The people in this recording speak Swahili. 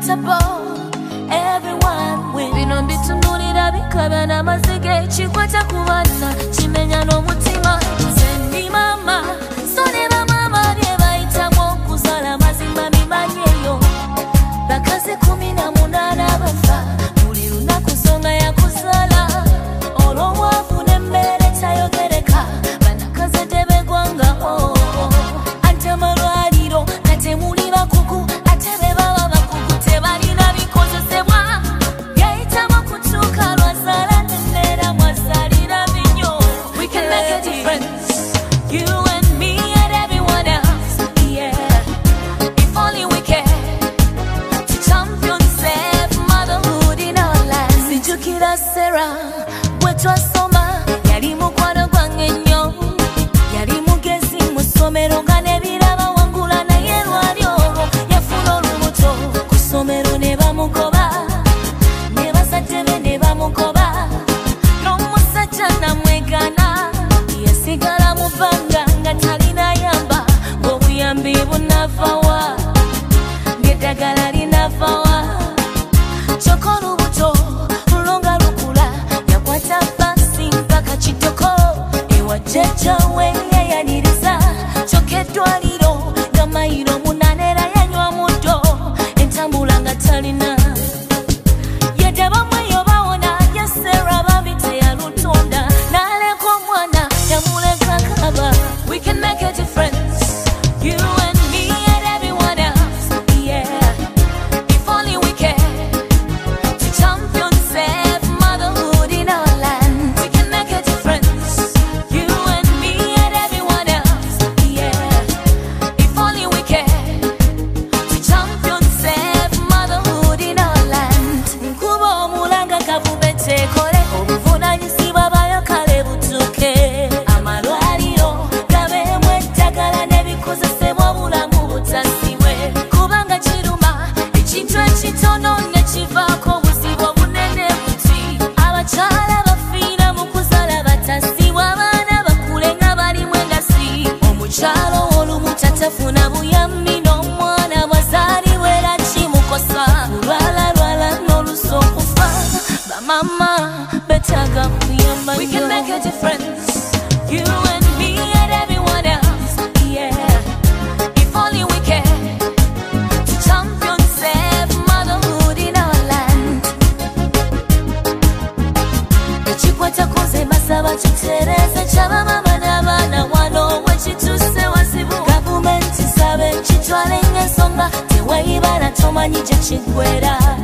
equitable, everyone wins. Bino mbitunulira bikaba n'amazige kikwata ku baana kimenya n'omutima. Nze mama so ne bamama bye bayitamu okuzaala mazima bimanyeyo. Bakazi 18 bafa buli lunaku nsonga yakuzaala. Olw'obwavu n'emmere tayogereka banakaze tebegwangaho. Ate amalwaliro kate muli bakugu ate be baba bakugu tebalina bikozesebwa. Byayitamu kutuuka lwazaala n'emmera mwazaalira binyo. We can make a difference, you and me and everyone else, yeah. If only we can to champion safe motherhood in our land. Sijukira Sarah bwe twasoma yali mukwano gwange nnyo. Yali mugezi mu ssomero nga n'ebiraba wangula naye lwali olwo yafuna olubuto ku ssomero ne bamugoba. Ne bazadde be ne bamugoba n'omusajja namwegana. Yasigala mu bbanga nga talina yamba ng'obuyambi bunava wa ng'eddagala linava wa. Kyokka olubuto lulonga lukula yakwata basi mpaka Kitoko ewa jjajja we yayaniriza. Kyokka eddwaliro nga mayiro 8 era yanywa muddo entambula nga talina. Yadde bamweyo bawona ye Sarah babi teyalutonda n'aleka omwana yamuleka kaba. We can make a difference, you and me and everyone else, yeah. If only we can to champion safe motherhood in our land. We can make a difference, you and me and everyone else, yeah. If only we can to champion safe motherhood in our land. Nkuba omulanga kavube tekole obuvunanyizibwa bayo kale butuuke. Amalwaliro gabeemu eddagala n'ebikozesebwa obulamu butasiwe. Kubanga kiruma ekintu ekitono ne kivaako obuzibu obunene buti. Abakyala bafiira mu kuzaala batasibwa abaana bakule nga balimu endasi. Omukyalo olumu tatafuna buyambi n'omwana bwazaalibwa era kimukosa. Kulwalalwala n'olusa okufa bamama betaaga kuyamba nnyo. We can make a difference, you and me and everyone else, yeah. If only we can to champion safe motherhood in our land. Ekikwata ku nze mbasaba kitereeze ky'abamama n'abaana wano we kituuse wazibu. Gavumenti sabe kitwale ng'ensonga teweeyibala tomanyi gye kiggwera.